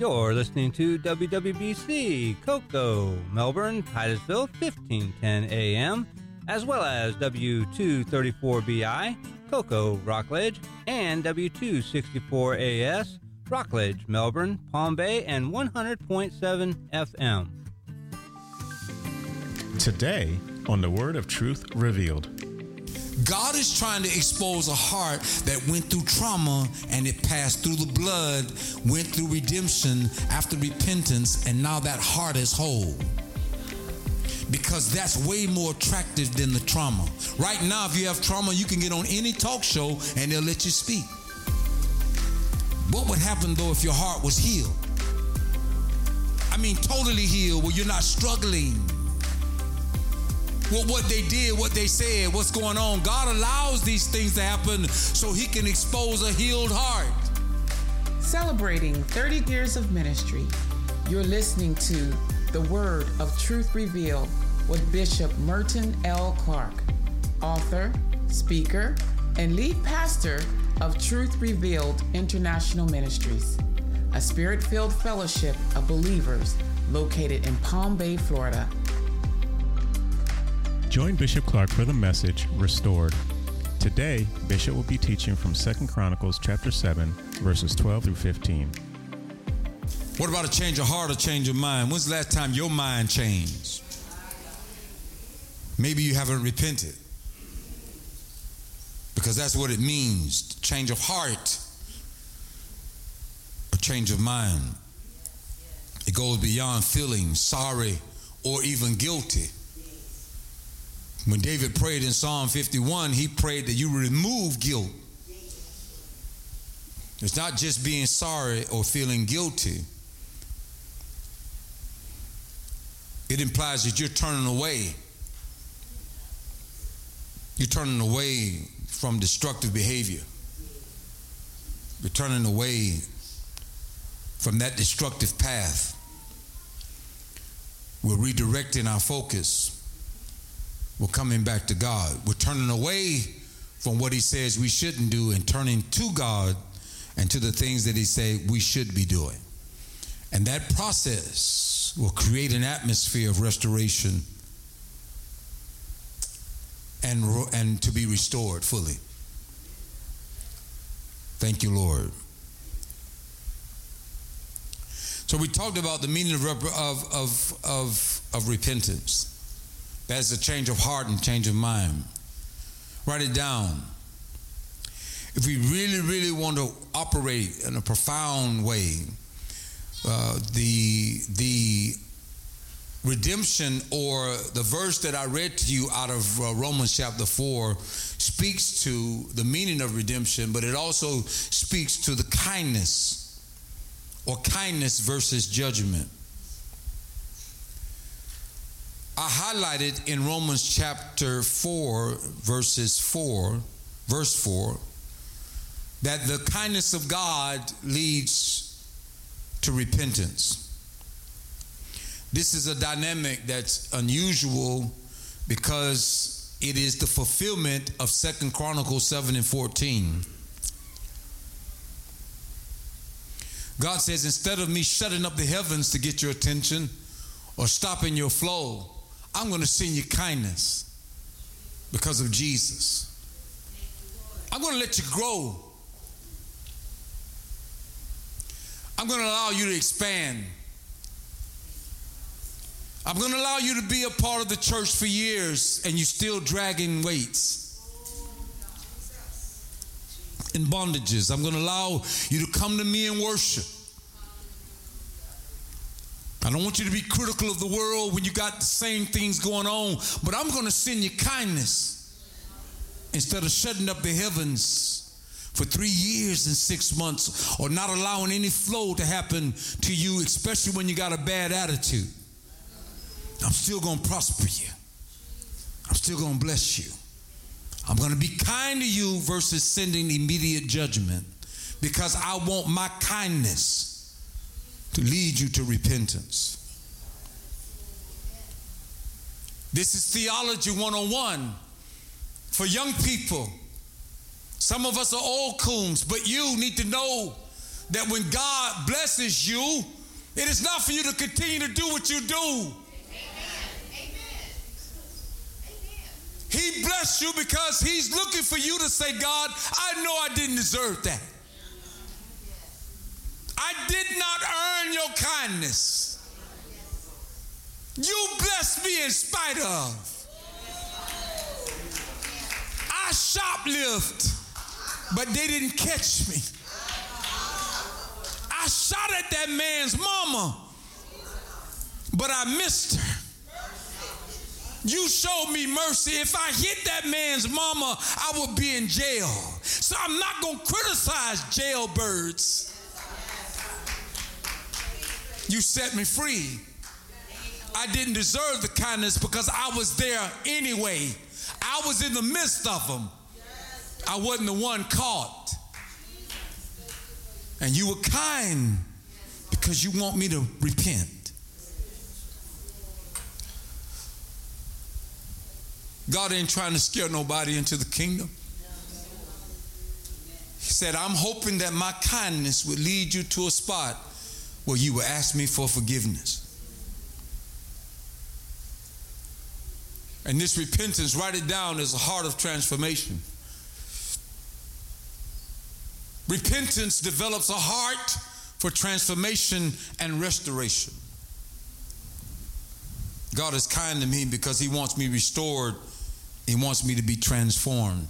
You're listening to WWBC, Cocoa, Melbourne, Titusville, 1510 AM, as well as W234BI, Cocoa, Rockledge, and W264AS, Rockledge, Melbourne, Palm Bay, and 100.7 FM. Today on the Word of Truth Revealed. God is trying to expose a heart that went through trauma and it passed through the blood, went through redemption after repentance, and now that heart is whole. Because that's way more attractive than the trauma. Right now, if you have trauma, you can get on any talk show and they'll let you speak. What would happen though if your heart was healed? I mean, totally healed, where you're not struggling. What they did, what they said, what's going on. God allows these things to happen so he can expose a healed heart. Celebrating 30 years of ministry, you're listening to The Word of Truth Revealed with Bishop Merton L. Clark, author, speaker, and lead pastor of Truth Revealed International Ministries, a spirit-filled fellowship of believers located in Palm Bay, Florida. Join Bishop Clark for the message, Restored. Today, Bishop will be teaching from 2 Chronicles chapter 7, verses 12 through 15. What about a change of heart or change of mind? When's the last time your mind changed? Maybe you haven't repented. Because that's what it means, change of heart or change of mind. It goes beyond feeling sorry or even guilty. When David prayed in Psalm 51, he prayed that you remove guilt. It's not just being sorry or feeling guilty. It implies that you're turning away. You're turning away from destructive behavior. You're turning away from that destructive path. We're redirecting our focus. We're coming back to God. We're turning away from what he says we shouldn't do and turning to God and to the things that he said we should be doing. And that process will create an atmosphere of restoration and to be restored fully. Thank you, Lord. So we talked about the meaning of repentance. That's a change of heart and change of mind. Write it down. If we really, really want to operate in a profound way, the redemption, or the verse that I read to you out of Romans chapter 4, speaks to the meaning of redemption, but it also speaks to the kindness, or kindness versus judgment. I highlighted in Romans chapter 4, verse 4, that the kindness of God leads to repentance. This is a dynamic that's unusual because it is the fulfillment of 2 Chronicles 7 and 14. God says, instead of me shutting up the heavens to get your attention or stopping your flow, I'm going to send you kindness because of Jesus. I'm going to let you grow. I'm going to allow you to expand. I'm going to allow you to be a part of the church for years and you're still dragging weights and bondages. I'm going to allow you to come to me and worship. I don't want you to be critical of the world when you got the same things going on, but I'm going to send you kindness instead of shutting up the heavens for 3 years and 6 months or not allowing any flow to happen to you, especially when you got a bad attitude. I'm still going to prosper you. I'm still going to bless you. I'm going to be kind to you versus sending immediate judgment, because I want my kindness to lead you to repentance. This is Theology 101 for young people. Some of us are old coons, but you need to know that when God blesses you, it is not for you to continue to do what you do. He blessed you because he's looking for you to say, God, I know I didn't deserve that. I did not earn your kindness. You blessed me in spite of. I shoplifted, but they didn't catch me. I shot at that man's mama, but I missed her. You showed me mercy. If I hit that man's mama, I would be in jail. So I'm not going to criticize jailbirds. You set me free. I didn't deserve the kindness because I was there anyway. I was in the midst of them. I wasn't the one caught. And you were kind because you want me to repent. God ain't trying to scare nobody into the kingdom. He said, I'm hoping that my kindness would lead you to a spot where you will ask me for forgiveness. And this repentance, write it down, is a heart of transformation. Repentance develops a heart for transformation and restoration. God is kind to me because he wants me restored. He wants me to be transformed.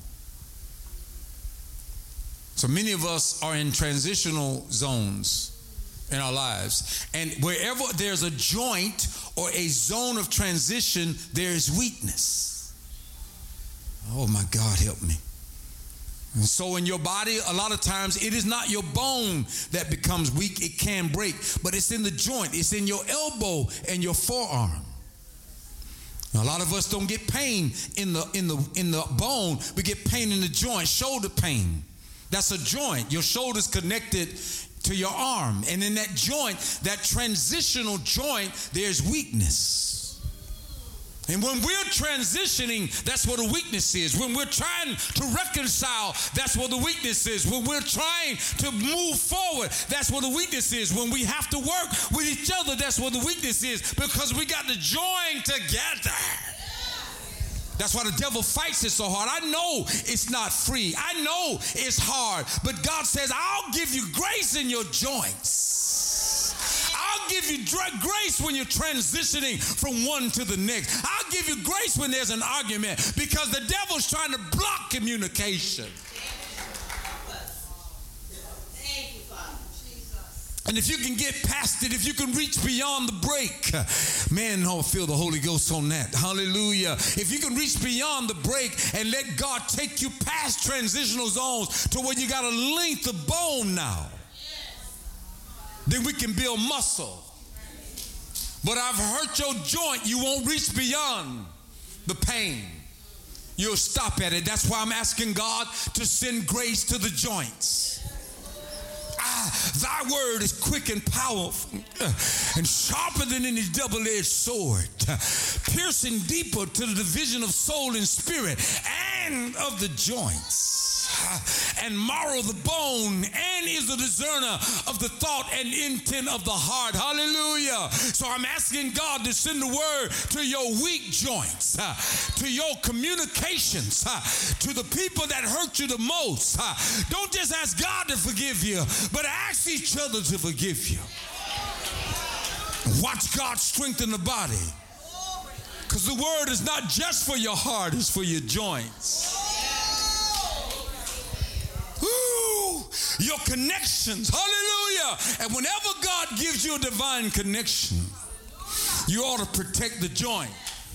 So many of us are in transitional zones in our lives. And wherever there's a joint or a zone of transition, there is weakness. Oh my God, help me. And so in your body, a lot of times it is not your bone that becomes weak. It can break, but it's in the joint. It's in your elbow and your forearm. Now, a lot of us don't get pain in the bone. We get pain in the joint, shoulder pain. That's a joint. Your shoulder's connected to your arm. And in that joint, that transitional joint, there's weakness. And when we're transitioning, that's where the weakness is. When we're trying to reconcile, that's where the weakness is. When we're trying to move forward, that's where the weakness is. When we have to work with each other, that's where the weakness is, because we got to join together. That's why the devil fights it so hard. I know it's not free. I know it's hard. But God says, I'll give you grace in your joints. I'll give you grace when you're transitioning from one to the next. I'll give you grace when there's an argument, because the devil's trying to block communication. And if you can get past it, if you can reach beyond the break, man, I'll feel the Holy Ghost on that. Hallelujah. If you can reach beyond the break and let God take you past transitional zones to where you got a length of bone now, then we can build muscle. But I've hurt your joint, you won't reach beyond the pain. You'll stop at it. That's why I'm asking God to send grace to the joints. Thy word is quick and powerful and sharper than any double-edged sword, piercing deeper to the division of soul and spirit and of the joints and marrow the bone, and is a discerner of the thought and intent of the heart. Hallelujah. So I'm asking God to send the word to your weak joints, to your communications, to the people that hurt you the most. Don't just ask God to forgive you, but ask each other to forgive you. Watch God strengthen the body, because the word is not just for your heart, it's for your joints. Your connections, hallelujah. And whenever God gives you a divine connection, you ought to protect the joint.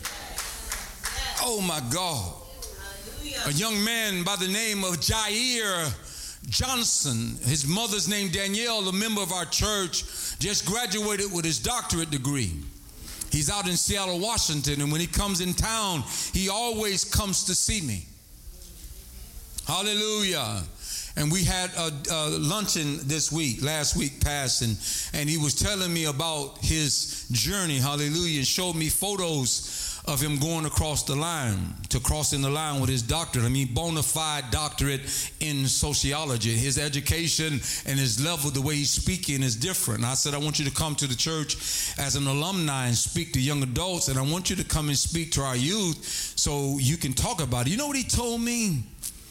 Oh my God. A young man by the name of Jair Johnson, his mother's name Danielle, a member of our church, just graduated with his doctorate degree. He's out in Seattle, Washington, and when he comes in town, he always comes to see me. Hallelujah. And we had a luncheon last week past, and he was telling me about his journey, hallelujah, and showed me photos of him going across the line, to crossing the line with his doctorate. I mean, bona fide doctorate in sociology. His education and his level, the way he's speaking is different. And I said, I want you to come to the church as an alumni and speak to young adults, and I want you to come and speak to our youth so you can talk about it. You know what he told me?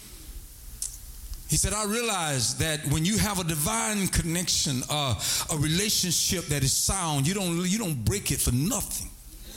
He said, I realize that when you have a divine connection, a relationship that is sound, you don't break it for nothing.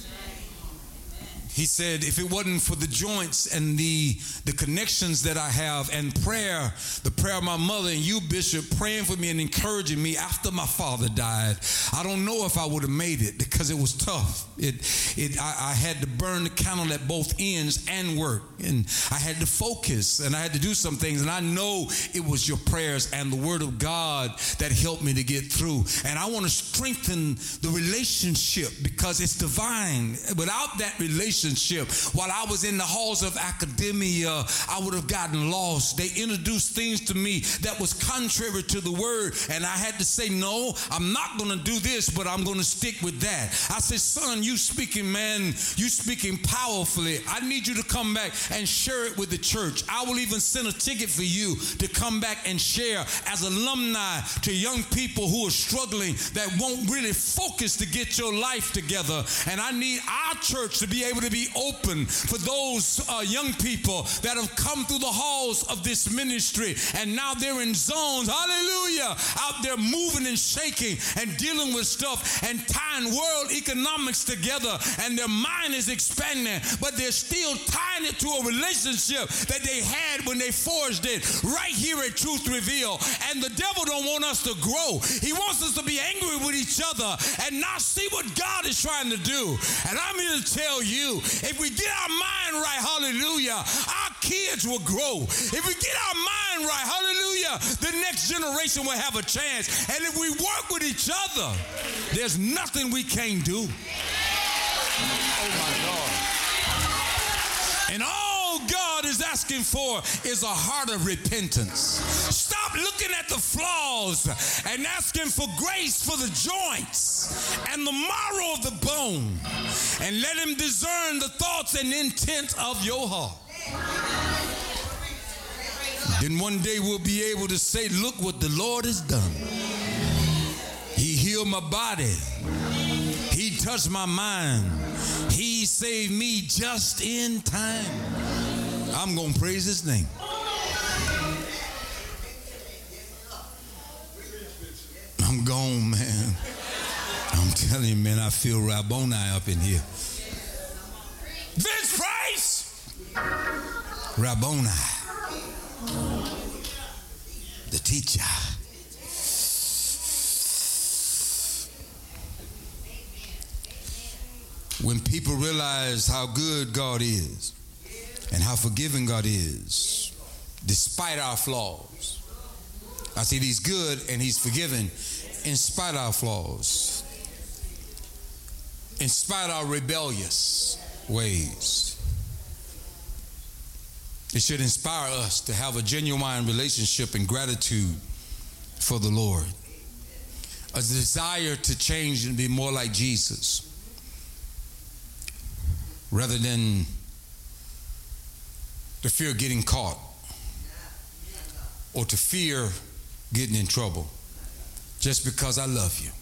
He said, if it wasn't for the joints and the connections that I have and prayer, the prayer of my mother and you, Bishop, praying for me and encouraging me after my father died, I don't know if I would have made it because it was tough. I had to burn the candle at both ends and work. And I had to focus and I had to do some things. And I know it was your prayers and the word of God that helped me to get through. And I want to strengthen the relationship because it's divine. Without that relationship, while I was in the halls of academia, I would have gotten lost. They introduced things to me that was contrary to the word, and I had to say, no, I'm not going to do this, but I'm going to stick with that. I said, son, you speaking, man, you speaking powerfully. I need you to come back and share it with the church. I will even send a ticket for you to come back and share as alumni to young people who are struggling that won't really focus to get your life together. And I need our church to be able to be open for those young people that have come through the halls of this ministry and now they're in zones, hallelujah, out there moving and shaking and dealing with stuff and tying world economics together, and their mind is expanding, but they're still tying it to a relationship that they had when they forged it right here at Truth Reveal. And the devil don't want us to grow. He wants us to be angry with each other and not see what God is trying to do. And I'm here to tell you, if we get our mind right, hallelujah, our kids will grow. If we get our mind right, hallelujah, the next generation will have a chance. And if we work with each other, there's nothing we can't do. Oh my God. And all God is asking for is a heart of repentance. Stop looking at the flaws and asking for grace for the joints and the marrow of the bone, and let him discern the thoughts and intent of your heart. Then one day we'll be able to say, look what the Lord has done. He healed my body. He touched my mind. He saved me just in time. I'm going to praise his name. I'm gone, man. I'm telling you, man, I feel Rabboni up in here. Vince Price! Rabboni. The teacher. When people realize how good God is and how forgiving God is, despite our flaws. I see he's good and he's forgiving in spite of our flaws, in spite of our rebellious ways. It should inspire us to have a genuine relationship and gratitude for the Lord, a desire to change and be more like Jesus, rather than the fear of getting caught or to fear getting in trouble. Just because I love you.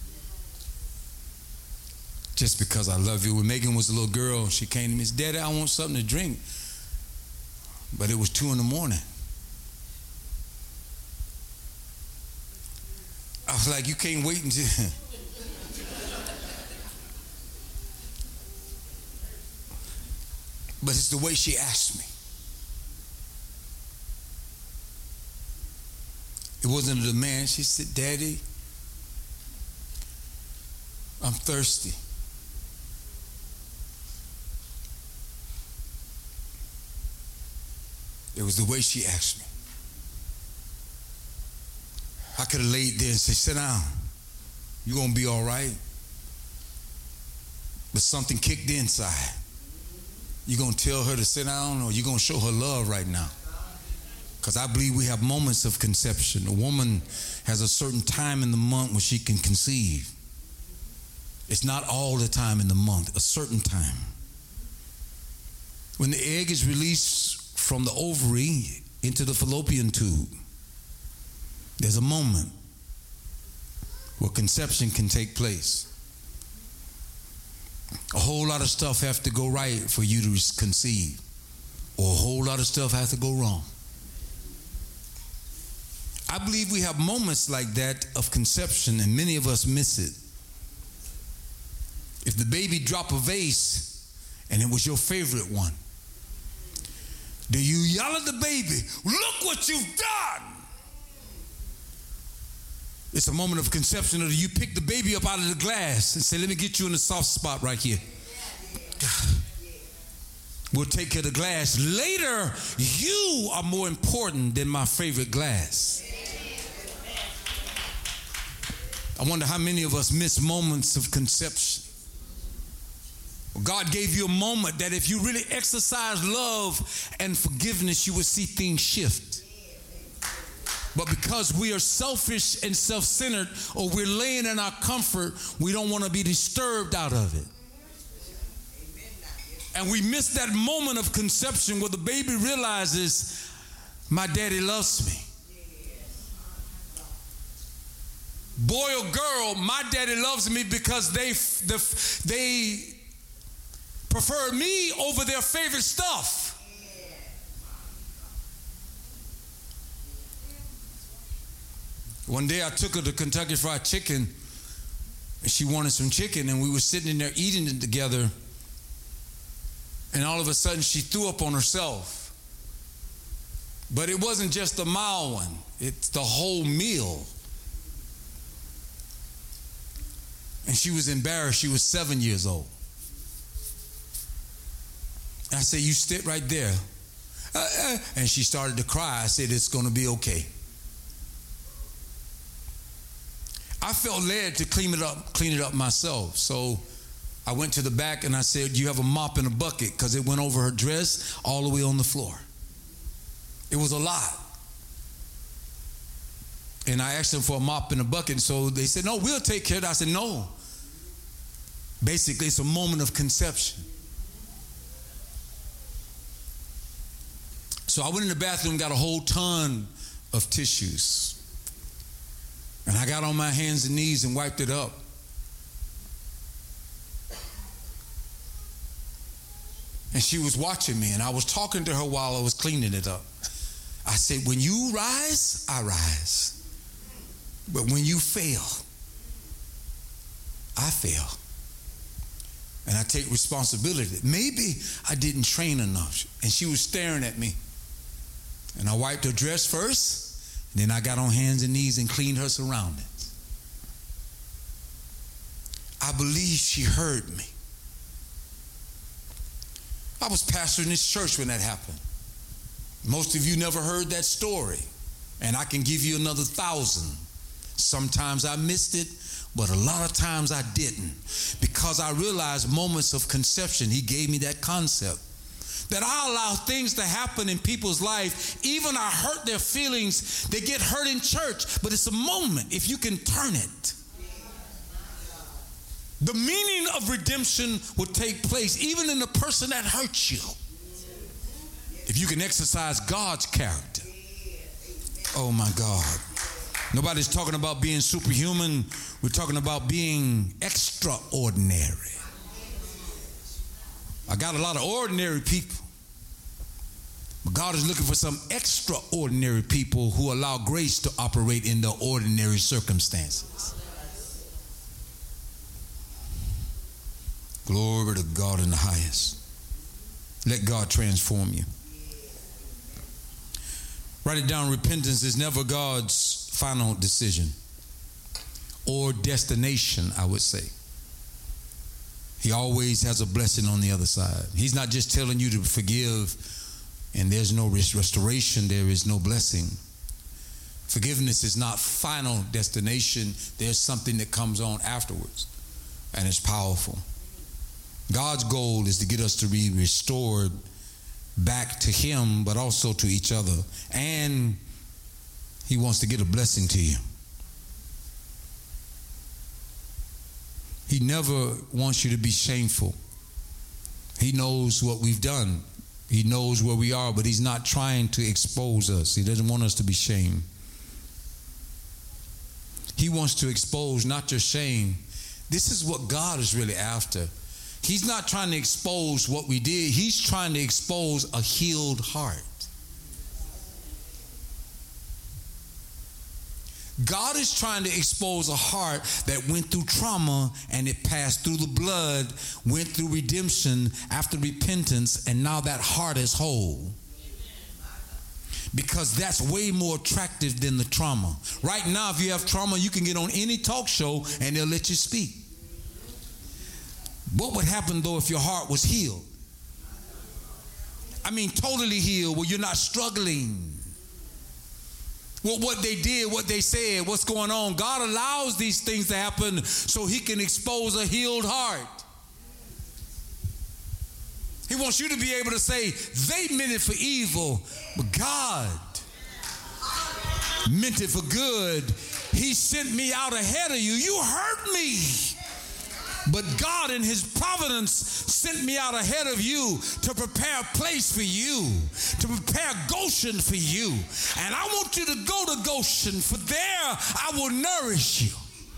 Just because I love you. When Megan was a little girl, she came to me and said, Daddy, I want something to drink. But it was 2 a.m. I was like, you can't wait until... But it's the way she asked me. It wasn't a demand. She said, Daddy, I'm thirsty. It was the way she asked me. I could have laid there and said, sit down. You're going to be all right. But something kicked inside. You going to tell her to sit down, or you going to show her love right now? Because I believe we have moments of conception. A woman has a certain time in the month when she can conceive. It's not all the time in the month, a certain time. When the egg is released from the ovary into the fallopian tube, there's a moment where conception can take place. A whole lot of stuff have to go right for you to conceive, or a whole lot of stuff has to go wrong. I believe we have moments like that of conception, and many of us miss it. If the baby dropped a vase and it was your favorite one, do you yell at the baby, "Look what you've done"? It's a moment of conception, or do you pick the baby up out of the glass and say, "Let me get you in the soft spot right here. We'll take care of the glass. Later, you are more important than my favorite glass." I wonder how many of us miss moments of conception. God gave you a moment that if you really exercise love and forgiveness, you would see things shift. But because we are selfish and self-centered, or we're laying in our comfort, we don't want to be disturbed out of it. And we miss that moment of conception where the baby realizes, my daddy loves me. Boy or girl, my daddy loves me because they prefer me over their favorite stuff. One day I took her to Kentucky Fried Chicken, and she wanted some chicken, and we were sitting in there eating it together, and all of a sudden she threw up on herself. But it wasn't just a mild one, it's the whole meal. And she was embarrassed. She was 7 years old. And I said, "You sit right there." And she started to cry. I said, "It's going to be okay." I felt led to clean it up myself. So I went to the back and I said, "Do you have a mop and a bucket?" Because it went over her dress all the way on the floor. It was a lot. And I asked them for a mop and a bucket. So they said, "No, we'll take care of it." I said, "No." Basically, it's a moment of conception. So I went in the bathroom, got a whole ton of tissues. And I got on my hands and knees and wiped it up. And she was watching me, and I was talking to her while I was cleaning it up. I said, "When you rise, I rise. But when you fail, I fail. And I take responsibility. Maybe I didn't train enough." And she was staring at me. And I wiped her dress first, and then I got on hands and knees and cleaned her surroundings. I believe she heard me. I was pastoring this church when that happened. Most of you never heard that story, and I can give you another 1,000. Sometimes I missed it, but a lot of times I didn't, because I realized moments of conception, he gave me that concept that I allow things to happen in people's life. Even I hurt their feelings. They get hurt in church, but it's a moment if you can turn it. The meaning of redemption will take place even in the person that hurt you, if you can exercise God's character. Oh my God. Nobody's talking about being superhuman. We're talking about being extraordinary. I got a lot of ordinary people, but God is looking for some extraordinary people who allow grace to operate in the ordinary circumstances. Glory to God in the highest. Let God transform you. Write it down. Repentance is never God's final decision or destination, I would say. He always has a blessing on the other side. He's not just telling you to forgive and there's no restoration, there is no blessing. Forgiveness is not final destination. There's something that comes on afterwards, and it's powerful. God's goal is to get us to be restored back to him, but also to each other. And he wants to get a blessing to you. He never wants you to be shameful. He knows what we've done. He knows where we are, but he's not trying to expose us. He doesn't want us to be shamed. He wants to expose not your shame. This is what God is really after. He's not trying to expose what we did. He's trying to expose a healed heart. God is trying to expose a heart that went through trauma and it passed through the blood, went through redemption after repentance, and now that heart is whole. Because that's way more attractive than the trauma. Right now, if you have trauma, you can get on any talk show and they'll let you speak. What would happen, though, if your heart was healed? I mean, totally healed, where you're not struggling. Well, what they did, what they said, what's going on. God allows these things to happen so he can expose a healed heart. He wants you to be able to say, they meant it for evil, but God meant it for good. He sent me out ahead of you. You hurt me. But God in his providence sent me out ahead of you to prepare a place for you, to prepare Goshen for you. And I want you to go to Goshen, for there I will nourish you.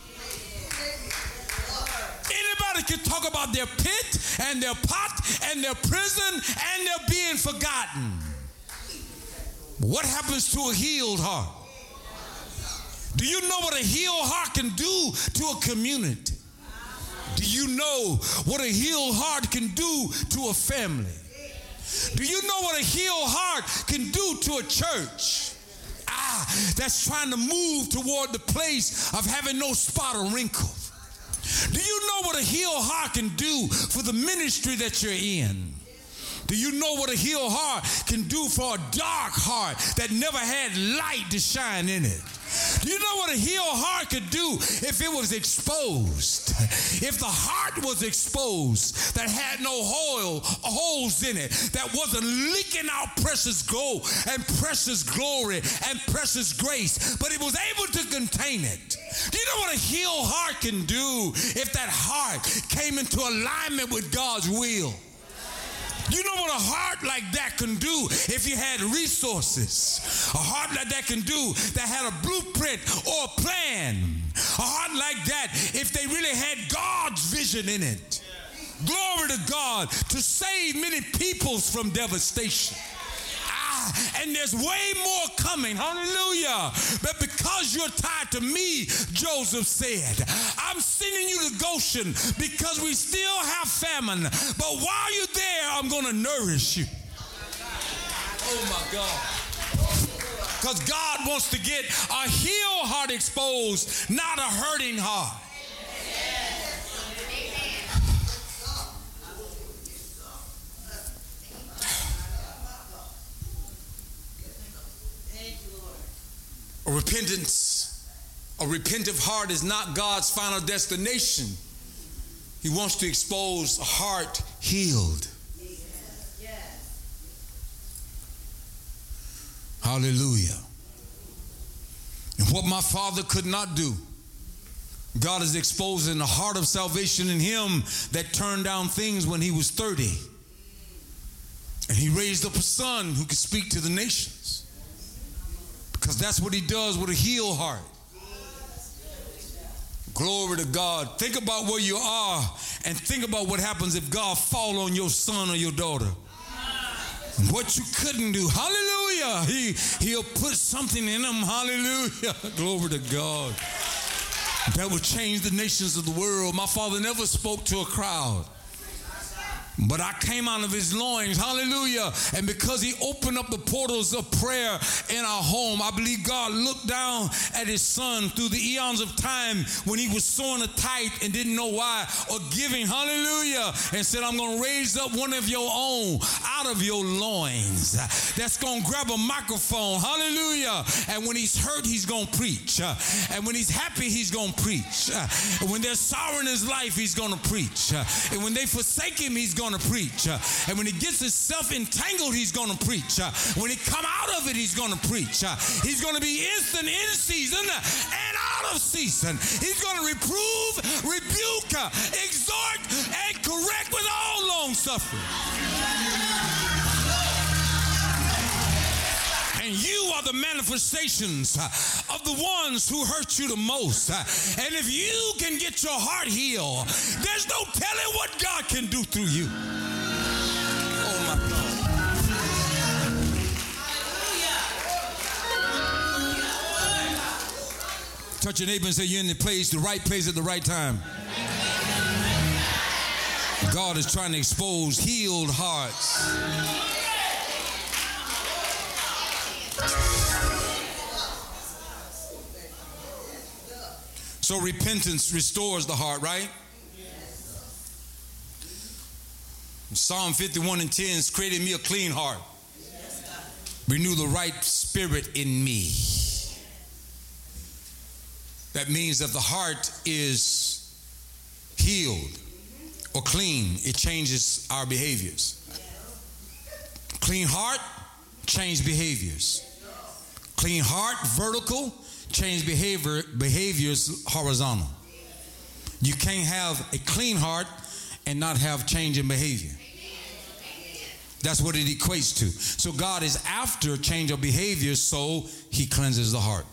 Anybody can talk about their pit and their pot and their prison and their being forgotten. What happens to a healed heart? Do you know what a healed heart can do to a community? Do you know what a healed heart can do to a family? Do you know what a healed heart can do to a church? That's trying to move toward the place of having no spot or wrinkle. Do you know what a healed heart can do for the ministry that you're in? Do you know what a healed heart can do for a dark heart that never had light to shine in it? Do you know what a healed heart could do if it was exposed? If the heart was exposed, that had no holes in it, that wasn't leaking out precious gold and precious glory and precious grace, but it was able to contain it. Do you know what a healed heart can do if that heart came into alignment with God's will? You know what a heart like that can do if you had resources? A heart like that can do that had a blueprint or a plan. A heart like that if they really had God's vision in it. Glory to God, to save many peoples from devastation. And there's way more coming, hallelujah. But because you're tied to me, Joseph said, I'm sending you to Goshen because we still have famine. But while you're there, I'm going to nourish you. Oh my God. Because God wants to get a healed heart exposed, not a hurting heart. A repentant heart is not God's final destination. He wants to expose a heart healed. Hallelujah. And what my father could not do, God is exposing the heart of salvation in him that turned down things when he was 30. And he raised up a son who could speak to the nations. Because that's what he does with a healed heart. Glory to God. Think about where you are and think about what happens if God fall on your son or your daughter. What you couldn't do. Hallelujah. He'll put something in them. Hallelujah. Glory to God. That will change the nations of the world. My father never spoke to a crowd. But I came out of his loins, hallelujah. And because he opened up the portals of prayer in our home, I believe God looked down at his son through the eons of time when he was sowing a tithe and didn't know why, or giving, hallelujah, and said, I'm going to raise up one of your own out of your loins that's going to grab a microphone, hallelujah. And when he's hurt, he's going to preach. And when he's happy, he's going to preach. And when there's sorrow in his life, he's going to preach. And when they forsake him, he's going to preach. And when he gets himself entangled, he's going to preach. When he come out of it, he's going to preach. He's going to be instant in season and out of season. He's going to reprove, rebuke, exhort, and correct with all long suffering. And you are the manifestations of the ones who hurt you the most. And if you can get your heart healed, there's no telling what God can do through you. Oh my God. Touch your neighbor and say, you're in the right place at the right time. God is trying to expose healed hearts. So repentance restores the heart, right? Psalm 51:10 is created me a clean heart. Renew the right spirit in me. That means that the heart is healed or clean. It changes our behaviors. Clean heart, change behaviors. Clean heart, vertical, change behaviors horizontal. You can't have a clean heart and not have change in behavior. That's what it equates to. So God is after change of behavior, so he cleanses the heart.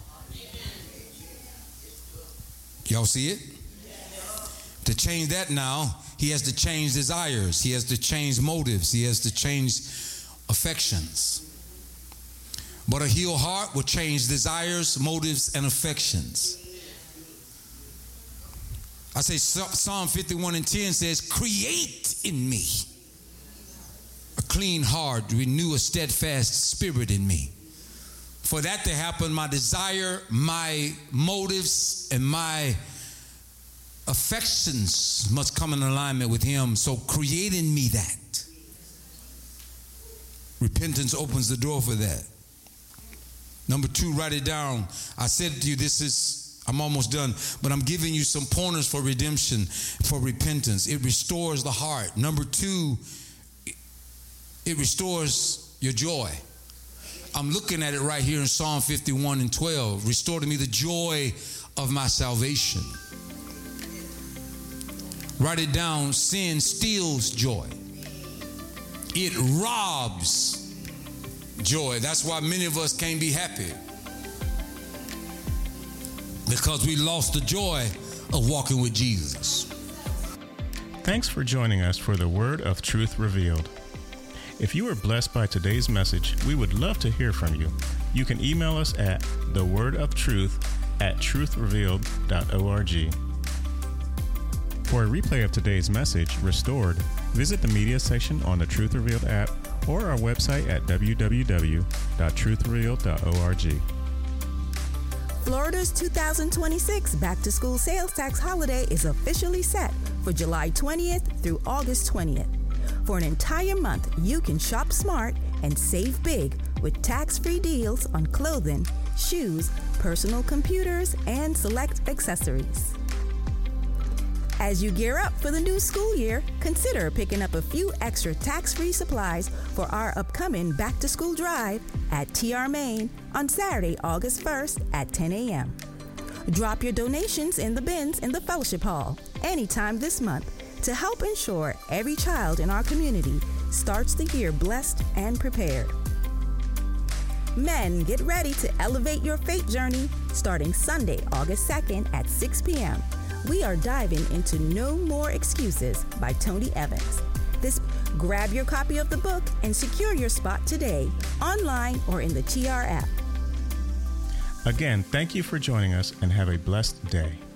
Y'all see it? To change that now, he has to change desires. He has to change motives. He has to change affections. But a healed heart will change desires, motives, and affections. I say Psalm 51:10 says, create in me a clean heart, renew a steadfast spirit in me. For that to happen, my desire, my motives, and my affections must come in alignment with him. So create in me that. Repentance opens the door for that. Number 2, write it down. I said to you, I'm almost done, but I'm giving you some pointers for redemption, for repentance. It restores the heart. Number 2, it restores your joy. I'm looking at it right here in Psalm 51:12. Restore to me the joy of my salvation. Write it down. Sin steals joy. It robs joy. That's why many of us can't be happy. Because we lost the joy of walking with Jesus. Thanks for joining us for the Word of Truth Revealed. If you were blessed by today's message, we would love to hear from you. You can email us at thewordofTruth@truthrevealed.org. For a replay of today's message, Restored, visit the media section on the Truth Revealed app or our website at www.truthrevealed.org. Florida's 2026 back-to-school sales tax holiday is officially set for July 20th through August 20th. For an entire month, you can shop smart and save big with tax-free deals on clothing, shoes, personal computers, and select accessories. As you gear up for the new school year, consider picking up a few extra tax-free supplies for our upcoming back-to-school drive at TR Main on Saturday, August 1st at 10 a.m. Drop your donations in the bins in the Fellowship Hall anytime this month to help ensure every child in our community starts the year blessed and prepared. Men, get ready to elevate your faith journey starting Sunday, August 2nd at 6 p.m. We are diving into No More Excuses by Tony Evans. Grab your copy of the book and secure your spot today, online or in the TR app. Again, thank you for joining us and have a blessed day.